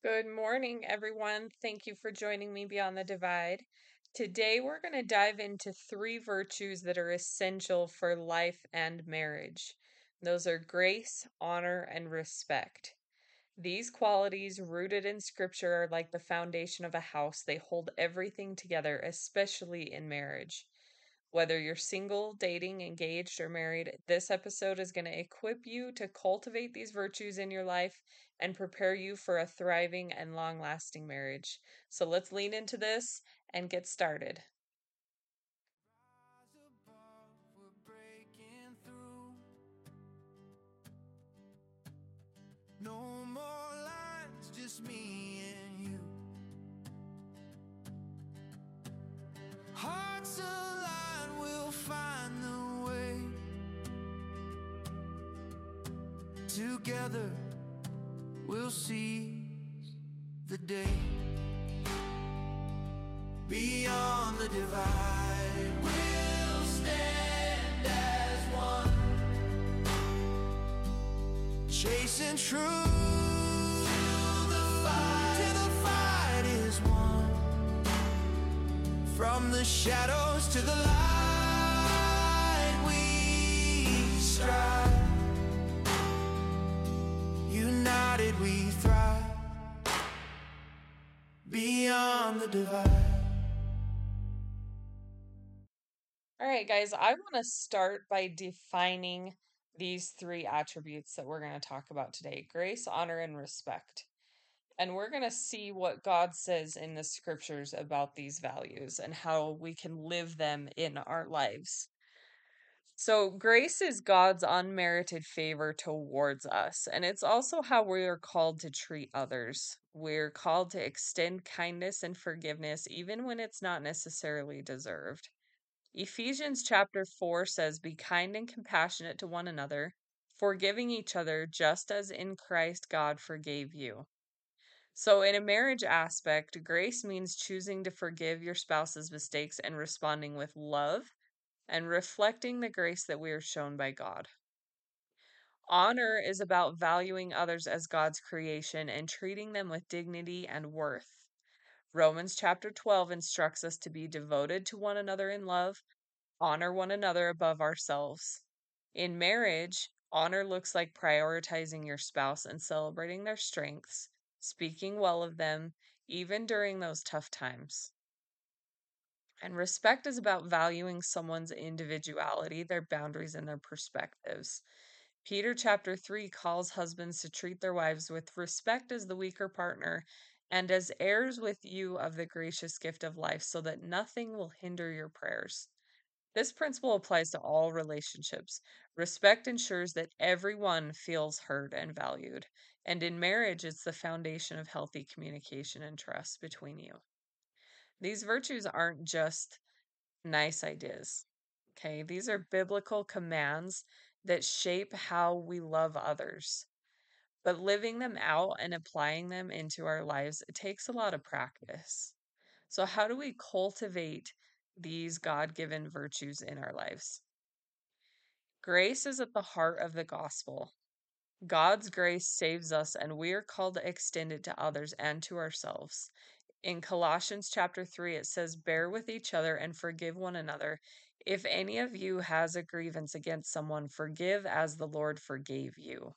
Good morning, everyone. Thank you for joining me Beyond the Divide. Today, we're going to dive into three virtues that are essential for life and marriage. Those are grace, honor, and respect. These qualities, rooted in scripture, are like the foundation of a house. They hold everything together, especially in marriage. Whether you're single, dating, engaged, or married, this episode is going to equip you to cultivate these virtues in your life and prepare you for a thriving and long lasting marriage. So let's lean into this and get started. Rise above, we're breaking through. No more lines, just me and you. Hearts align, we'll find the way. Together, we'll seize the day. Beyond the divide, we'll stand as one, chasing true till the fight is won. From the shadows to the light, we strive. United we thrive. Beyond the divide. All right, guys, I want to start by defining these three attributes that we're going to talk about today: grace, honor, and respect. And we're going to see what God says in the scriptures about these values and how we can live them in our lives. So, grace is God's unmerited favor towards us, and it's also how we are called to treat others. We're called to extend kindness and forgiveness even when it's not necessarily deserved. Ephesians chapter 4 says, "Be kind and compassionate to one another, forgiving each other just as in Christ God forgave you." So, in a marriage aspect, grace means choosing to forgive your spouse's mistakes and responding with love and reflecting the grace that we are shown by God. Honor is about valuing others as God's creation and treating them with dignity and worth. Romans chapter 12 instructs us to be devoted to one another in love, honor one another above ourselves. In marriage, honor looks like prioritizing your spouse and celebrating their strengths, speaking well of them, even during those tough times. And respect is about valuing someone's individuality, their boundaries, and their perspectives. Peter chapter 3 calls husbands to treat their wives with respect as the weaker partner and as heirs with you of the gracious gift of life, so that nothing will hinder your prayers. This principle applies to all relationships. Respect ensures that everyone feels heard and valued. And in marriage, it's the foundation of healthy communication and trust between you. These virtues aren't just nice ideas. Okay, these are biblical commands that shape how we love others. But living them out and applying them into our lives, it takes a lot of practice. So, how do we cultivate these God given virtues in our lives? Grace is at the heart of the gospel. God's grace saves us, and we are called to extend it to others and to ourselves. In Colossians chapter 3, it says, "Bear with each other and forgive one another. If any of you has a grievance against someone, forgive as the Lord forgave you."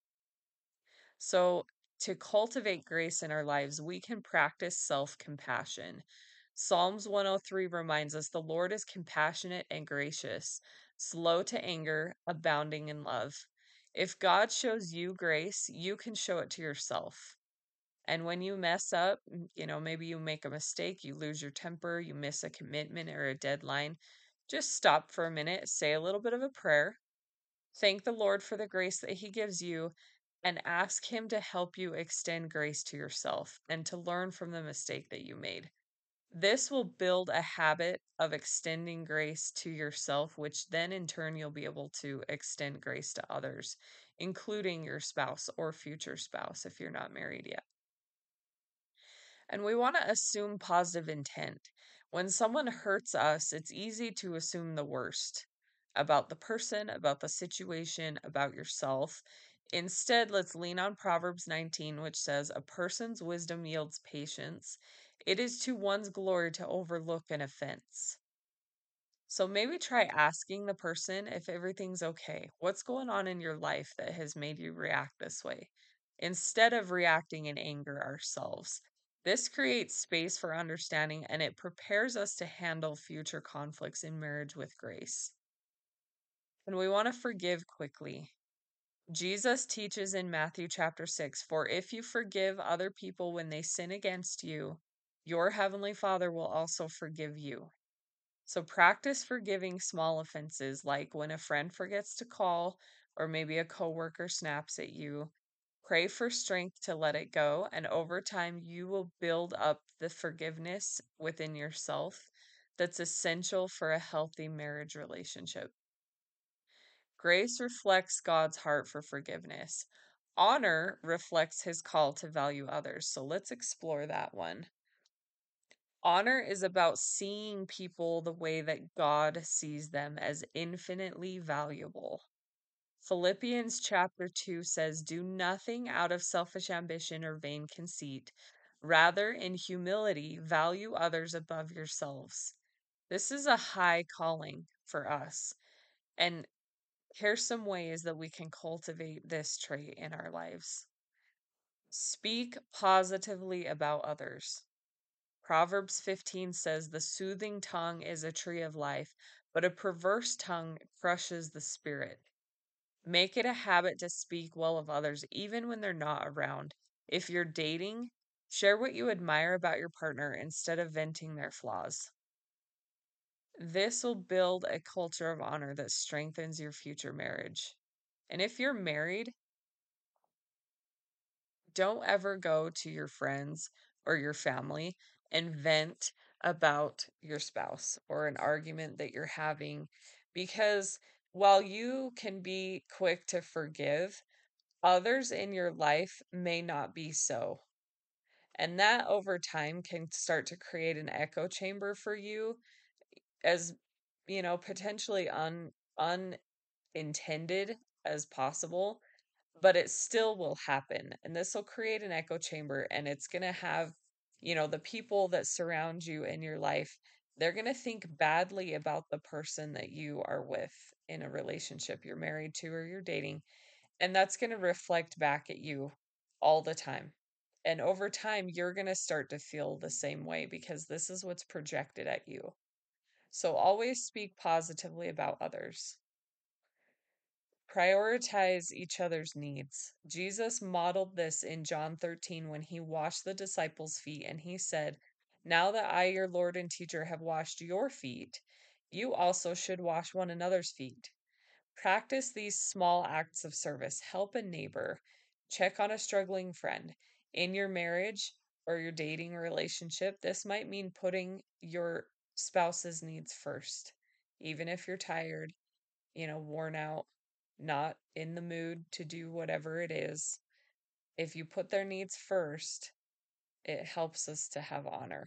So, to cultivate grace in our lives, we can practice self compassion. Psalms 103 reminds us the Lord is compassionate and gracious, slow to anger, abounding in love. If God shows you grace, you can show it to yourself. And when you mess up, maybe you make a mistake, you lose your temper, you miss a commitment or a deadline, just stop for a minute, say a little bit of a prayer, thank the Lord for the grace that He gives you, and ask Him to help you extend grace to yourself and to learn from the mistake that you made. This will build a habit of extending grace to yourself, which then in turn you'll be able to extend grace to others, including your spouse or future spouse if you're not married yet. And we want to assume positive intent. When someone hurts us, it's easy to assume the worst about the person, about the situation, about yourself. Instead, let's lean on Proverbs 19, which says, "A person's wisdom yields patience. It is to one's glory to overlook an offense." So maybe try asking the person if everything's okay. What's going on in your life that has made you react this way? Instead of reacting in anger ourselves. This creates space for understanding and it prepares us to handle future conflicts in marriage with grace. And we want to forgive quickly. Jesus teaches in Matthew chapter 6, "For if you forgive other people when they sin against you, your heavenly Father will also forgive you." So practice forgiving small offenses like when a friend forgets to call or maybe a coworker snaps at you. Pray for strength to let it go, and over time you will build up the forgiveness within yourself that's essential for a healthy marriage relationship. Grace reflects God's heart for forgiveness. Honor reflects his call to value others. So let's explore that one. Honor is about seeing people the way that God sees them as infinitely valuable. Philippians chapter 2 says, "Do nothing out of selfish ambition or vain conceit. Rather, in humility, value others above yourselves." This is a high calling for us. And here's some ways that we can cultivate this trait in our lives. Speak positively about others. Proverbs 15 says, "The soothing tongue is a tree of life, but a perverse tongue crushes the spirit." Make it a habit to speak well of others, even when they're not around. If you're dating, share what you admire about your partner instead of venting their flaws. This will build a culture of honor that strengthens your future marriage. And if you're married, don't ever go to your friends or your family and vent about your spouse or an argument that you're having because while you can be quick to forgive, others in your life may not be so. And that over time can start to create an echo chamber for you as, potentially unintended as possible, but it still will happen. And this will create an echo chamber and it's going to have, the people that surround you in your life, they're going to think badly about the person that you are with in a relationship you're married to or you're dating. And that's going to reflect back at you all the time. And over time, you're going to start to feel the same way because this is what's projected at you. So always speak positively about others. Prioritize each other's needs. Jesus modeled this in John 13 when he washed the disciples' feet and he said, "Now that I, your Lord and teacher, have washed your feet, you also should wash one another's feet." Practice these small acts of service. Help a neighbor, check on a struggling friend. In your marriage or your dating relationship, this might mean putting your spouse's needs first, even if you're tired, worn out, not in the mood to do whatever it is. If you put their needs first, it helps us to have honor.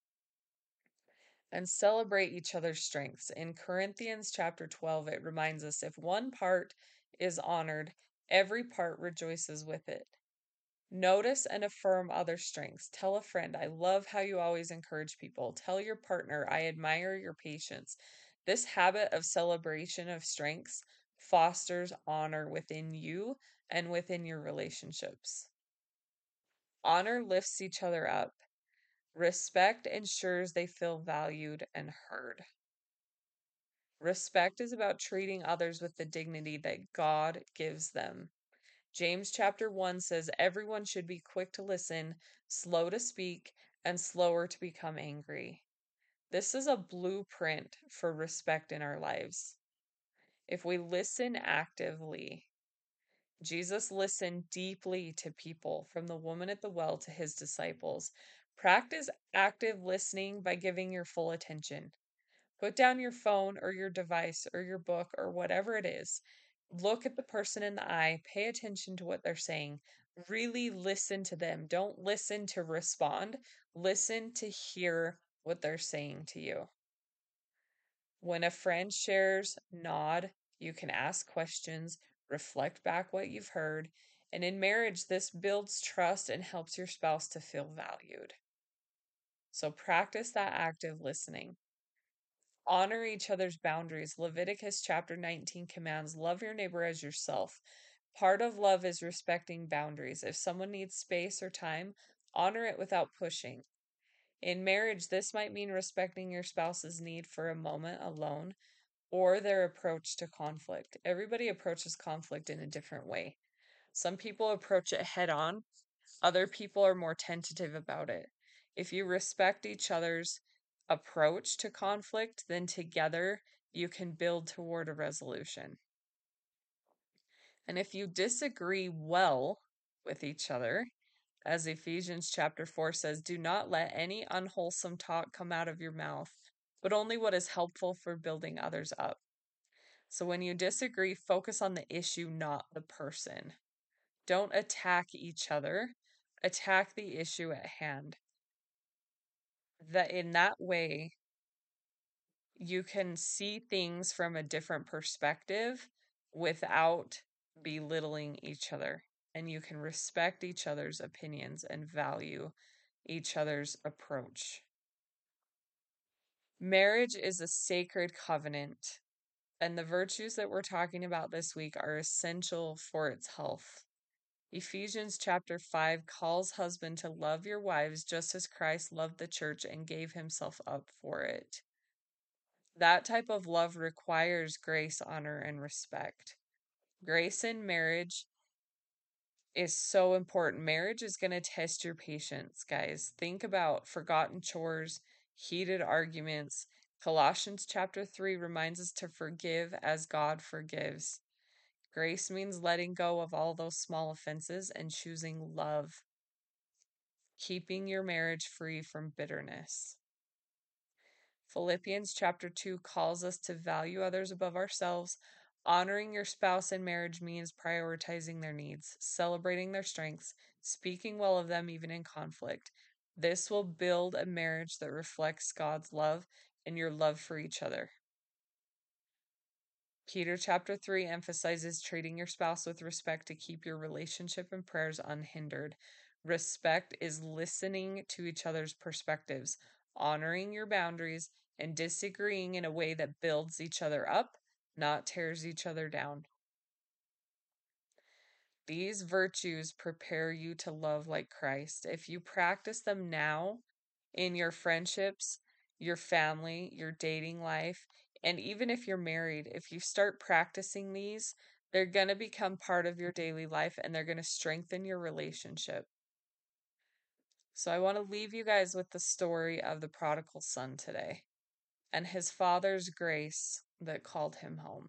And celebrate each other's strengths. In Corinthians chapter 12, it reminds us if one part is honored, every part rejoices with it. Notice and affirm other strengths. Tell a friend, "I love how you always encourage people." Tell your partner, "I admire your patience." This habit of celebration of strengths fosters honor within you and within your relationships. Honor lifts each other up. Respect ensures they feel valued and heard. Respect is about treating others with the dignity that God gives them. James chapter 1 says everyone should be quick to listen, slow to speak, and slower to become angry. This is a blueprint for respect in our lives. If we listen actively, Jesus listened deeply to people, from the woman at the well to his disciples. Practice active listening by giving your full attention. Put down your phone or your device or your book or whatever it is. Look at the person in the eye. Pay attention to what they're saying. Really listen to them. Don't listen to respond. Listen to hear what they're saying to you. When a friend shares, nod. You can ask questions. reflect back what you've heard, and in marriage, this builds trust and helps your spouse to feel valued. So practice that active listening. Honor each other's boundaries. Leviticus chapter 19 commands, love your neighbor as yourself. Part of love is respecting boundaries. If someone needs space or time, honor it without pushing. In marriage, this might mean respecting your spouse's need for a moment alone or their approach to conflict. Everybody approaches conflict in a different way. Some people approach it head on, other people are more tentative about it. If you respect each other's approach to conflict, then together you can build toward a resolution. And if you disagree well with each other, as Ephesians chapter 4 says, do not let any unwholesome talk come out of your mouth, but only what is helpful for building others up. So when you disagree, focus on the issue, not the person. Don't attack each other, attack the issue at hand. That in that way, you can see things from a different perspective without belittling each other. And you can respect each other's opinions and value each other's approach. Marriage is a sacred covenant, and the virtues that we're talking about this week are essential for its health. Ephesians chapter 5 calls husband to love your wives just as Christ loved the church and gave himself up for it. That type of love requires grace, honor, and respect. Grace in marriage is so important. Marriage is going to test your patience, guys. Think about forgotten chores, heated arguments. Colossians chapter 3 reminds us to forgive as God forgives. Grace means letting go of all those small offenses and choosing love, keeping your marriage free from bitterness. Philippians chapter 2 calls us to value others above ourselves. Honoring your spouse in marriage means prioritizing their needs, celebrating their strengths, speaking well of them even in conflict. This will build a marriage that reflects God's love and your love for each other. Peter chapter 3 emphasizes treating your spouse with respect to keep your relationship and prayers unhindered. Respect is listening to each other's perspectives, honoring your boundaries, and disagreeing in a way that builds each other up, not tears each other down. These virtues prepare you to love like Christ. If you practice them now in your friendships, your family, your dating life, and even if you're married, if you start practicing these, they're going to become part of your daily life and they're going to strengthen your relationship. So I want to leave you guys with the story of the prodigal son today and his father's grace that called him home.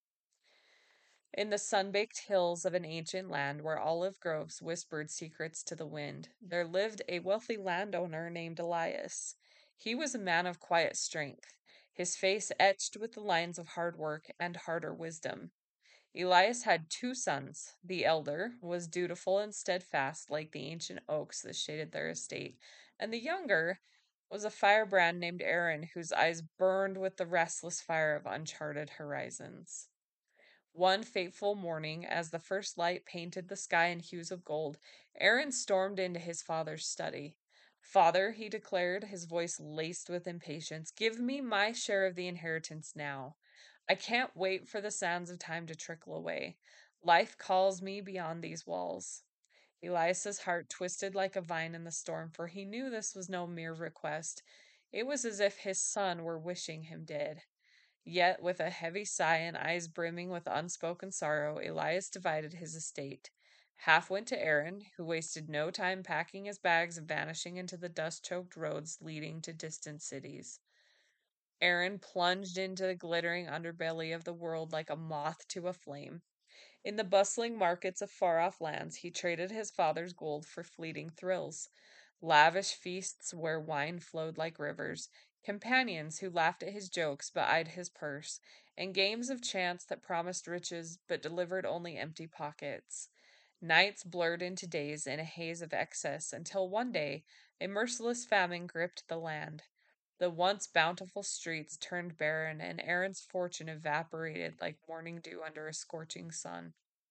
In the sun-baked hills of an ancient land where olive groves whispered secrets to the wind, there lived a wealthy landowner named Elias. He was a man of quiet strength, his face etched with the lines of hard work and harder wisdom. Elias had two sons. The elder was dutiful and steadfast like the ancient oaks that shaded their estate, and the younger was a firebrand named Aaron, whose eyes burned with the restless fire of uncharted horizons. One fateful morning, as the first light painted the sky in hues of gold, Aaron stormed into his father's study. Father, he declared, his voice laced with impatience, give me my share of the inheritance now. I can't wait for the sands of time to trickle away. Life calls me beyond these walls. Elias's heart twisted like a vine in the storm, for he knew this was no mere request. It was as if his son were wishing him dead. Yet, with a heavy sigh and eyes brimming with unspoken sorrow, Elias divided his estate. Half went to Aaron, who wasted no time packing his bags and vanishing into the dust choked roads leading to distant cities. Aaron plunged into the glittering underbelly of the world like a moth to a flame. In the bustling markets of far off lands, he traded his father's gold for fleeting thrills. Lavish feasts where wine flowed like rivers, companions who laughed at his jokes but eyed his purse, and games of chance that promised riches but delivered only empty pockets. Nights blurred into days in a haze of excess until one day a merciless famine gripped the land. The once bountiful streets turned barren, and Aaron's fortune evaporated like morning dew under a scorching sun.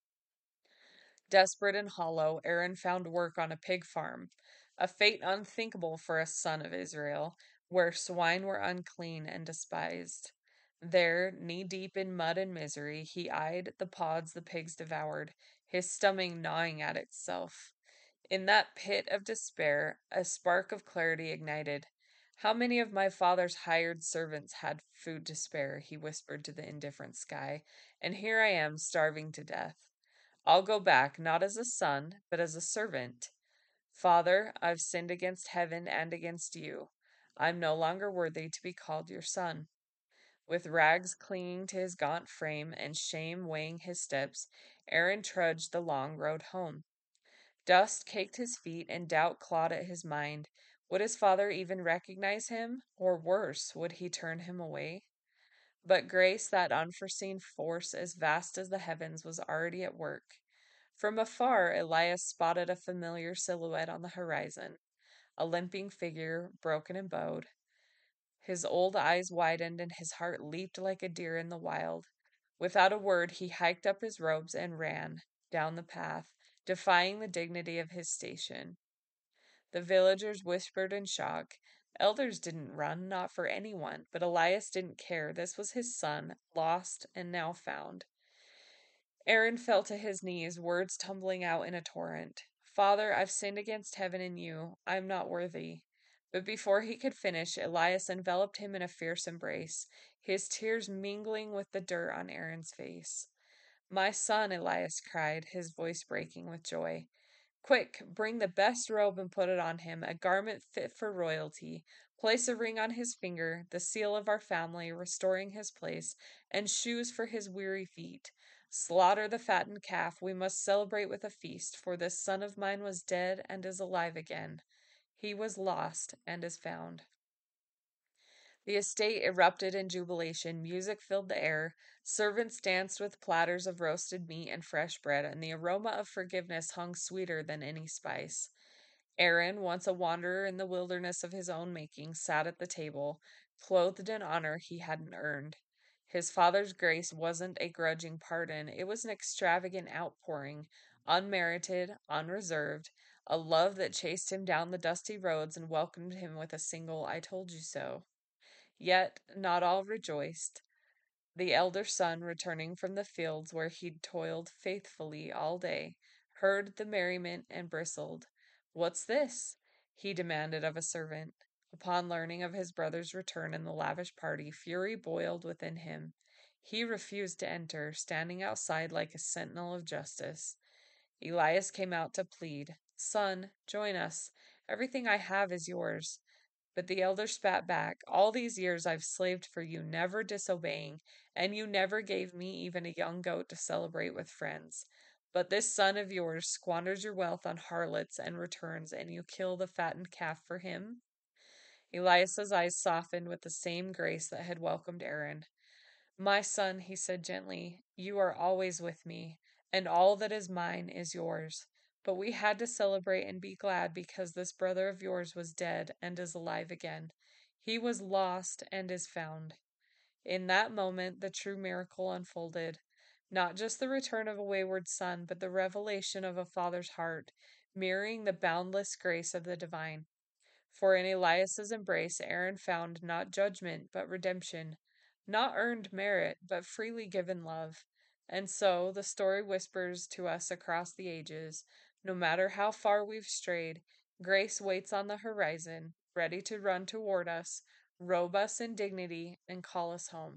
Desperate and hollow, Aaron found work on a pig farm, a fate unthinkable for a son of Israel, where swine were unclean and despised. There, knee deep in mud and misery, he eyed the pods the pigs devoured, his stomach gnawing at itself. In that pit of despair, a spark of clarity ignited. How many of my father's hired servants had food to spare? He whispered to the indifferent sky, and here I am starving to death. I'll go back, not as a son, but as a servant. Father, I've sinned against heaven and against you. I'm no longer worthy to be called your son. With rags clinging to his gaunt frame and shame weighing his steps, Aaron trudged the long road home. Dust caked his feet and doubt clawed at his mind. Would his father even recognize him? Or worse, would he turn him away? But grace, that unforeseen force as vast as the heavens, was already at work. From afar, Elias spotted a familiar silhouette on the horizon, a limping figure, broken and bowed. His old eyes widened and his heart leaped like a deer in the wild. Without a word, he hiked up his robes and ran down the path, defying the dignity of his station. The villagers whispered in shock. Elders didn't run, not for anyone, but Elias didn't care. This was his son, lost and now found. Aaron fell to his knees, words tumbling out in a torrent. Father, I've sinned against heaven and you. I am not worthy. But before he could finish, Elias enveloped him in a fierce embrace, his tears mingling with the dirt on Aaron's face. My son, Elias cried, his voice breaking with joy. Quick, bring the best robe and put it on him, a garment fit for royalty. Place a ring on his finger, the seal of our family, restoring his place, and shoes for his weary feet. Slaughter the fattened calf. We must celebrate with a feast, for this son of mine was dead and is alive again. He was lost and is found. The estate erupted in jubilation. Music filled the air. Servants danced with platters of roasted meat and fresh bread, and the aroma of forgiveness hung sweeter than any spice. Aaron, once a wanderer in the wilderness of his own making, sat at the table, clothed in honor he hadn't earned. His father's grace wasn't a grudging pardon, it was an extravagant outpouring, unmerited, unreserved, a love that chased him down the dusty roads and welcomed him with a single "I told you so." Yet not all rejoiced. The elder son, returning from the fields where he'd toiled faithfully all day, heard the merriment and bristled. What's this? He demanded of a servant. Upon learning of his brother's return and the lavish party, fury boiled within him. He refused to enter, standing outside like a sentinel of justice. Elias came out to plead. Son, join us. Everything I have is yours. But the elder spat back. All these years I've slaved for you, never disobeying, and you never gave me even a young goat to celebrate with friends. But this son of yours squanders your wealth on harlots and returns, and you kill the fattened calf for him? Elias's eyes softened with the same grace that had welcomed Aaron. My son, he said gently, you are always with me, and all that is mine is yours. But we had to celebrate and be glad because this brother of yours was dead and is alive again. He was lost and is found. In that moment, the true miracle unfolded. Not just the return of a wayward son, but the revelation of a father's heart, mirroring the boundless grace of the divine. For in Elias's embrace, Aaron found not judgment, but redemption, not earned merit, but freely given love. And so the story whispers to us across the ages, no matter how far we've strayed, grace waits on the horizon, ready to run toward us, robe us in dignity, and call us home.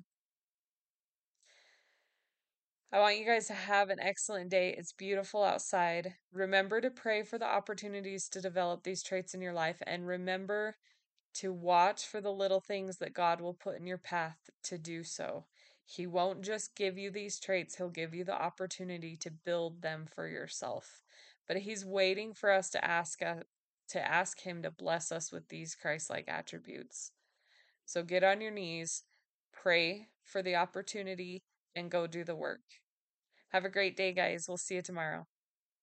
I want you guys to have an excellent day. It's beautiful outside. Remember to pray for the opportunities to develop these traits in your life, and remember to watch for the little things that God will put in your path to do so. He won't just give you these traits, He'll give you the opportunity to build them for yourself. But He's waiting for us to ask Him to bless us with these Christ-like attributes. So get on your knees, pray for the opportunity, and go do the work. Have a great day, guys. We'll see you tomorrow.